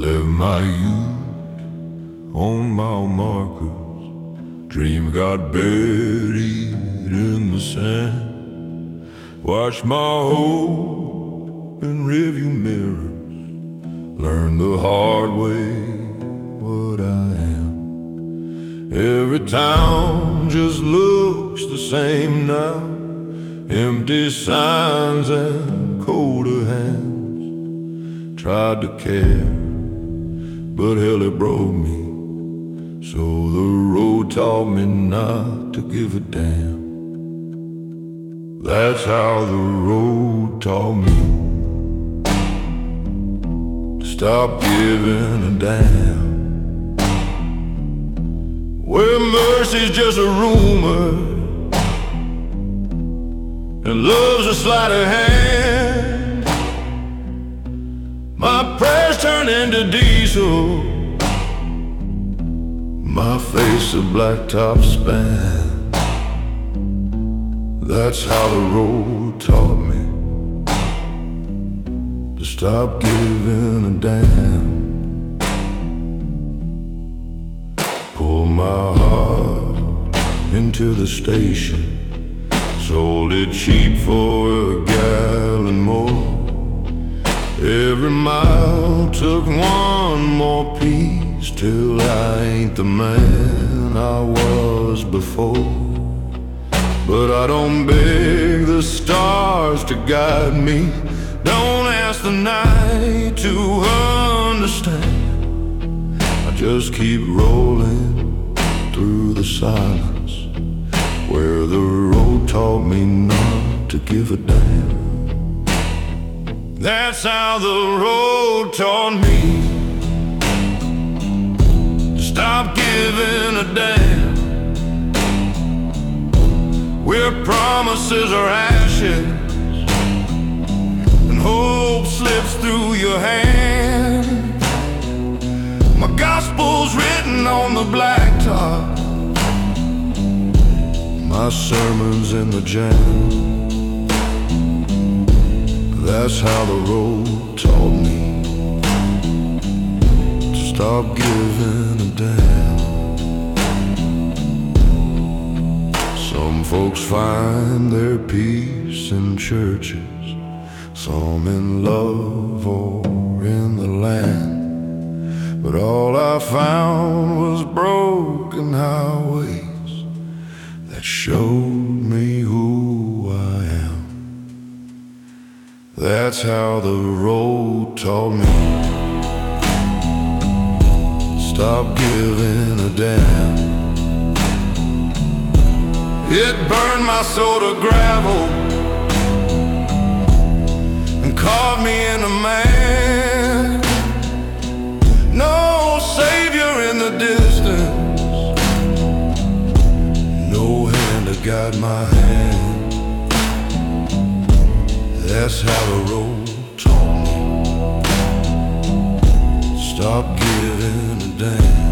Live my youth on mile markers. Dream got buried in the sand. Watch my hope in rearview mirrors. Learn the hard way what I am. Every town just looks the same now. Empty signs and colder hands. Tried to care, but hell, it broke me. So the road taught me not to give a damn. That's how the road taught me to stop giving a damn. Where mercy's just a rumor and love's a sleight of hand. My prayers turn into diesel, my face a blacktop span. That's how the road taught me to stop giving a damn. Pulled my heart into the station, sold it cheap for a gallon more. Every mile took one more piece till I ain't the man I was before. But I don't beg the stars to guide me, don't ask the night to understand. I just keep rolling through the silence, where the road taught me not to give a damn. That's how the road taught me to stop giving a damn. Where promises are ashes and hope slips through your hand. My gospel's written on the blacktop, my sermon's in the jam. That's how the road taught me to stop giving a damn. Some folks find their peace in churches, some in love or in the land. But all I found was broken highways that showed me who I am. That's how the road taught me stop giving a damn. It burned my soul to gravel and carved me into man. No savior in the distance, no hand to guide my hand. That's how the road taught me stop giving a damn.